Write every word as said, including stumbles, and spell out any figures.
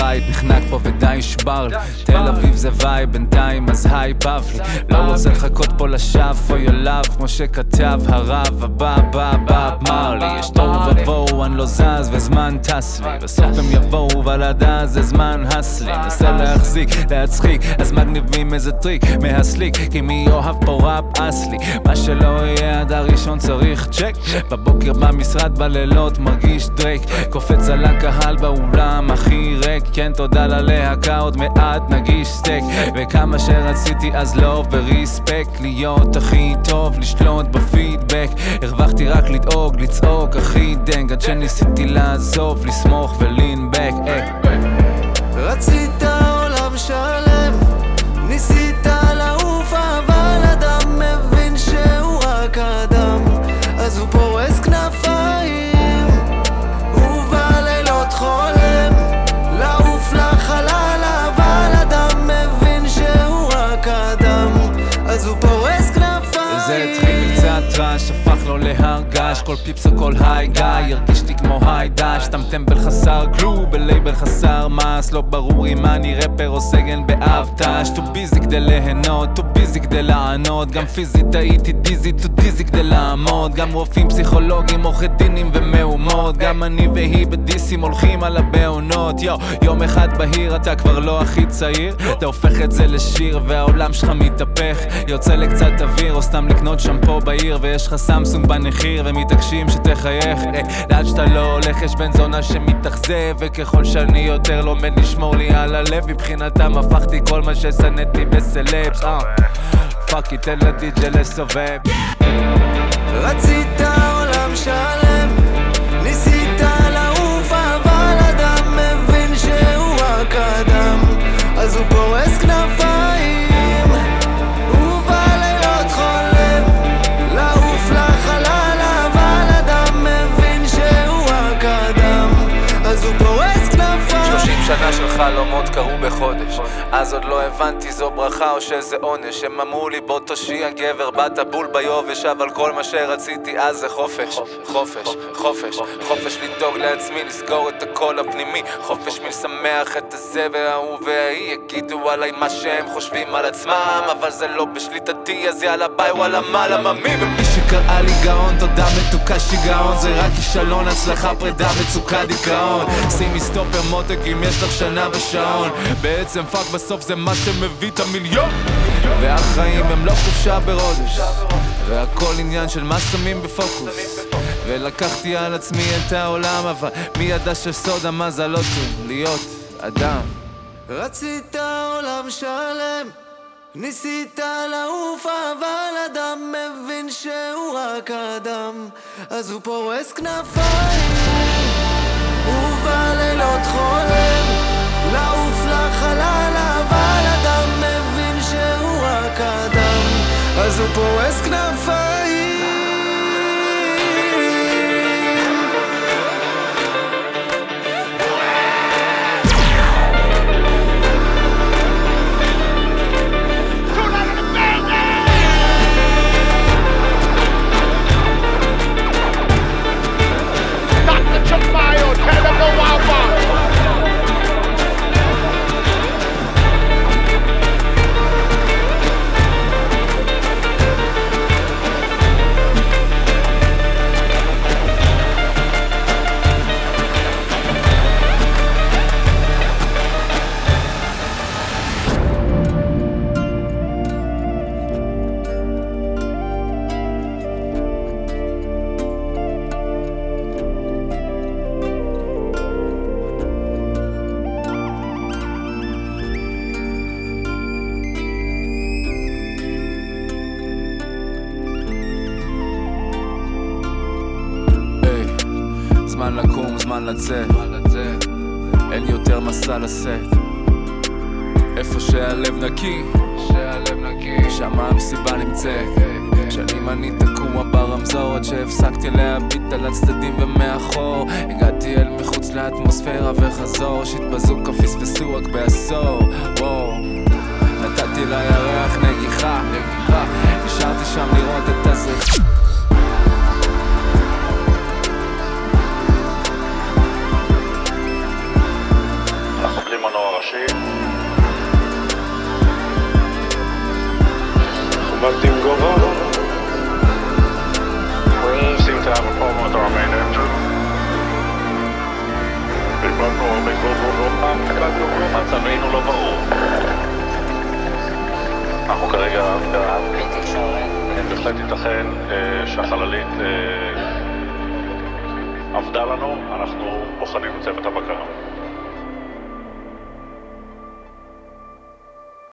בית נחנק פה ודי נשבר לי. תל אביב זה וייב בינתיים אז היי בבלי. לא רוצה לחכות פה לשווא for your love כמו שכתב הרב הבא בא בא אמר לי. יש תור ובואו אני לא זז וזמן טס לי. בסוף הם יבואו ולדע זה זמן הסלי. נסה להחזיק להצחיק אז מגניבים איזה טריק מהסליק כי מי אוהב פה ראפ אסלי. מה שלא יהיה עד הראשון צריך צ'ק. בבוקר במשרד בלילות מרגיש דרייק. קופץ על הקהל באולם הכי ריק. כן תודה ללהקה עוד מעט נגיש סטייק. וכמה שרציתי אז לא וריספקט להיות הכי טוב לשלוט בפידבק. הרווחתי רק לדאוג לצעוק הכי דנג עד שניסיתי לעזוב לסמוך ולינבק. רצית עולם שלם ניסית לעוף אבל אדם מבין שהוא רק אדם אז הוא פורס כנפיים ובלילות חולם לעוף לחלל אבל אדם מבין שהוא רק אדם אז הוא פורס כנפיים. זה התחיל קצת רעש הפך לו להרגש כל פיפס או כל היי גיא הרגיש לי כמו היי דש טמטמבל חסר גלו בלייבל חסר מס לא ברור אם אני רפר או סגן באבטש טו ביזי כדי ליהנות טו ביזי כדי לענות גם פיזית הייתי דיזי טו דיזי כדי לעמוד גם רופאים פסיכולוגים עורכי דינים ומהומות גם אני והיא בדיסים הולכים על הבעונות יו יום אחד בהיר אתה כבר לא הכי צעיר אתה הופך את זה לשיר והעולם שלך מתהפך יוצא לקצת אוויר או סתם לקנות שמפו בעיר ויש לך סמסונג בנחיר ומתעקשים שתחייך לאן שאתה לא הולך יש בן זונה שמתאכזב וככל שאני יותר לומד לשמור לי על הלב מבחינתם הפכתי כל מה ששנאתי בסלפס פאק איט תן לדיג'ה לסובב. רצית עולם שלם ניסית לעוף אבל אדם מבין שהוא רק אדם אז הוא פורס כנפיים ובלילות חולם לעוף לחלל אבל אדם מבין שהוא רק אדם אז הוא פורס כנפיים. שלושים שנה של חלומות קרו בחודש אז עוד לא הבנתי זו ברכה או שזה עונש הם אמרו לי בוא תושיע גבר באת בול ביובש אבל כל מה שרציתי אז זה חופש חופש חופש חופש לדאוג לעצמי לסגור את הקול הפנימי חופש מלשמח את הזה וההוא וההיא יגידו עליי מה שהם חושבים על עצמם אבל זה לא בשליטתי אז יאללה ביי וואלה מעלה ממי ומי שקראה לי גאון תודה מתוקה שיגעון זה רק כישלון הצלחה פרידה מצוקה דיכאון שימי סטופר מותק אם יש לך שנה בשעון בעצם פאק בסוף זה מה שמביא את המיליון והחיים הם לא חופשה ברודש והכל עניין של מה שמים בפוקוס ולקחתי על עצמי את העולם אבל מי ידע שסוד המזלות הוא להיות אדם. רצית עולם שלם ניסית לעוף אבל אדם מבין שהוא רק אדם אז הוא פורס כנפיים ובלילות חולם לעוף לחלל אבל אדם מבין שהוא רק אדם אז הוא פורס כנפיים. זמן לקום, זמן לצאת אין יותר מסע לשאת איפה שהלב נקי שמה המסיבה נמצאת שנים אני תקוע ברמזור עד שהפסקתי להביט על הצדדים ומאחור הגעתי אל מחוץ לאטמוספירה וחזור שהתבזוקה פספסו רק בעשור וואו נתתי לירח נגיחה נשארתי שם לראות את הזריחה עם מנוע ראשי. עומדתי עם גובה. We seem to have a problem with our main engine. איבדנו הרבה גובה. איבדנו גובה, מצבנו לא ברור. אנחנו כרגע... בהחלט ייתכן שהחללית עבדה לנו, אנחנו בוחנים את צוות הבקרה.